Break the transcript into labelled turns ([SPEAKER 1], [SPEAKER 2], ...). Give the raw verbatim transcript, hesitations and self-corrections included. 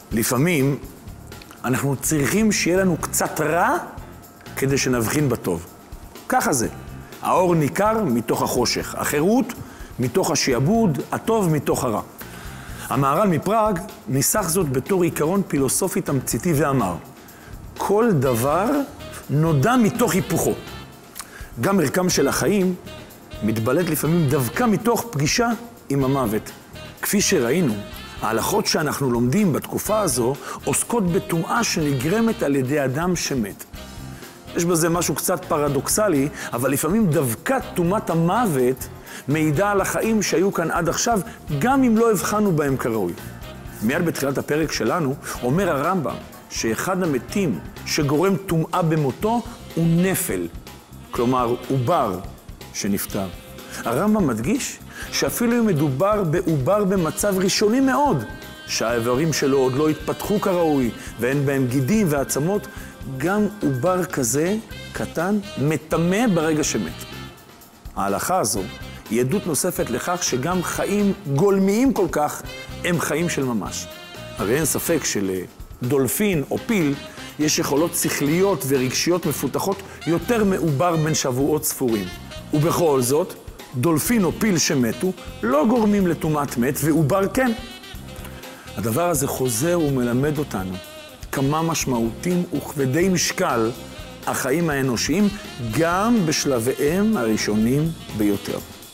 [SPEAKER 1] לפעמים אנחנו צריכים שיהיה לנו קצת רע כדי שנבחין בטוב. ככה זה. האור ניכר מתוך החושך, החירות מתוך השיעבוד, הטוב מתוך הרע. המהר"ל מפראג ניסח זאת בתור עיקרון פילוסופי תמציתי ואמר, כל דבר נודע מתוך היפוכו. גם מרקם של החיים מתבלט לפעמים דווקא מתוך פגישה עם המוות. כפי שראינו, ההלכות שאנחנו לומדים בתקופה הזו עוסקות בטומאה שנגרמת על ידי אדם שמת. יש בזה משהו קצת פרדוקסלי, אבל לפעמים דווקא טומאת המוות מעידה על החיים שהיו כאן עד עכשיו, גם אם לא הבחנו בהם כראוי. מיד בתחילת הפרק שלנו אומר הרמב"ם שאחד המתים שגורם טומאה במותו הוא נפל, כלומר עובר שנפטר. הרמב"ם מדגיש שאפילו אם מדובר בעובר במצב ראשוני מאוד, שהאיברים שלו עוד לא התפתחו כראוי ואין בהם גידים ועצמות, גם עובר כזה קטן מטמא ברגע שמת. ההלכה הזו היא עדות נוספת לכך שגם חיים גולמיים כל כך הם חיים של ממש. הרי אין ספק שלדולפין או פיל יש יכולות שכליות ורגשיות מפותחות יותר מעובר בין שבועות ספורים. ובכל זאת, דולפין או פיל שמתו לא גורמים לטומאת מת ועובר כן. הדבר הזה חוזר ומלמד אותנו כמה משמעותיים וכבדי משקל החיים האנושיים גם בשלביהם הראשונים ביותר.